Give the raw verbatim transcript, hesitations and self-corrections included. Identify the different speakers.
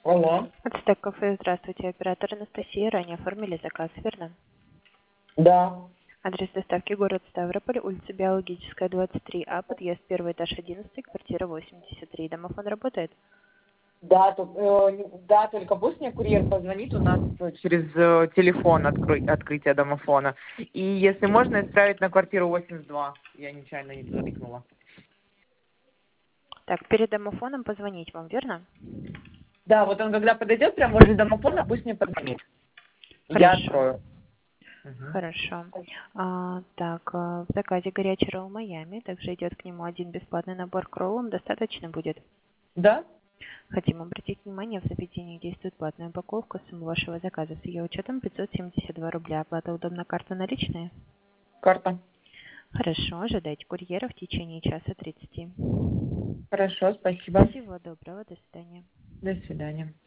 Speaker 1: Алло.
Speaker 2: Ацтек кафе, здравствуйте, оператор Анастасия. Ранее оформили заказ, верно?
Speaker 1: Да.
Speaker 2: Адрес доставки город Ставрополь, улица Биологическая, двадцать три А, подъезд первый, этаж одиннадцать, квартира восемьдесят три. Домофон работает?
Speaker 1: Да, тут, э, да, только пусть мне курьер позвонит, у нас э, через э, телефон открой, открытие домофона. И если можно, отправить на квартиру восемьдесят два. Я нечаянно не туда тыкнула.
Speaker 2: Так, перед домофоном позвонить вам, верно?
Speaker 1: Да, вот он когда подойдет прямо возле домофона, пусть мне позвонит. Я
Speaker 2: Хорошо.
Speaker 1: открою. Мгм.
Speaker 2: Хорошо. А, так, а, в заказе горячий ролл Майами. Также идет к нему один бесплатный набор к роллам. Достаточно будет?
Speaker 1: Да?
Speaker 2: Хотим обратить внимание, в заведении действует платная упаковка. Сумма вашего заказа с ее учетом пятьсот семьдесят два рубля. Оплата удобна, карта наличные?
Speaker 1: Карта.
Speaker 2: Хорошо, ожидайте курьера в течение часа тридцати.
Speaker 1: Хорошо, спасибо.
Speaker 2: Всего доброго, до свидания.
Speaker 1: До свидания.